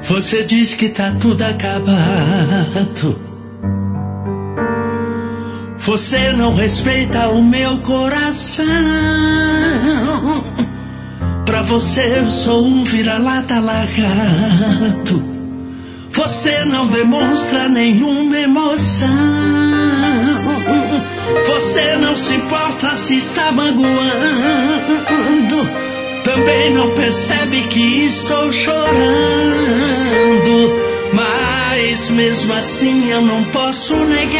Você diz que tá tudo acabado. Você não respeita o meu coração. Pra você eu sou um vira-lata largado. Você não demonstra nenhuma emoção. Você não se importa se está magoando. Também não percebe que estou chorando. Mas mesmo assim eu não posso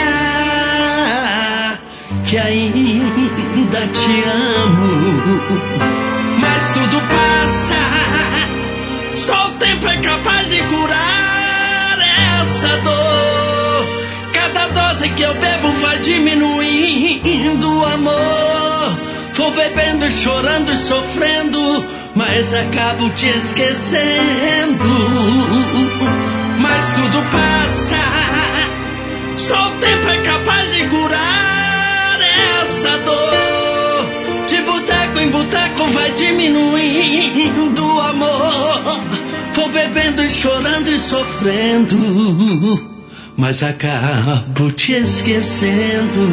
negar que ainda te amo. Mas tudo passa, só o tempo é capaz de curar essa dor. Cada dose que eu bebo vai diminuindo o amor. Vou bebendo e chorando e sofrendo, mas acabo te esquecendo. Mas tudo passa, só o tempo é capaz de curar essa dor. De boteco em boteco vai diminuindo o amor. Vou bebendo e chorando e sofrendo, mas acabo te esquecendo.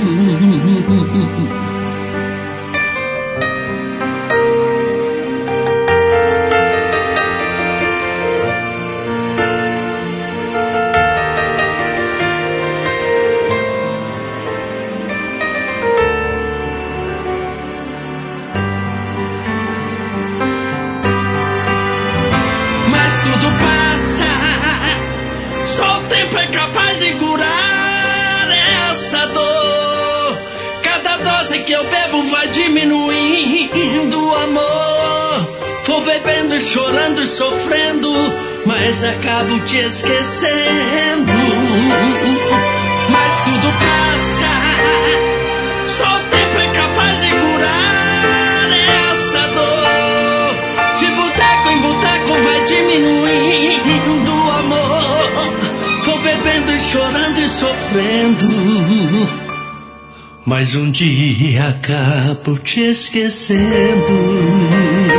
Mas tudo passa, só o tempo é capaz de curar essa dor. Cada dose que eu bebo vai diminuindo o amor. Vou bebendo e chorando e sofrendo, mas acabo te esquecendo. Mas tudo passa, só o tempo é capaz de curar essa dor. De boteco em boteco vai diminuindo o amor. Vou bebendo e chorando e sofrendo, mas um dia acabo te esquecendo.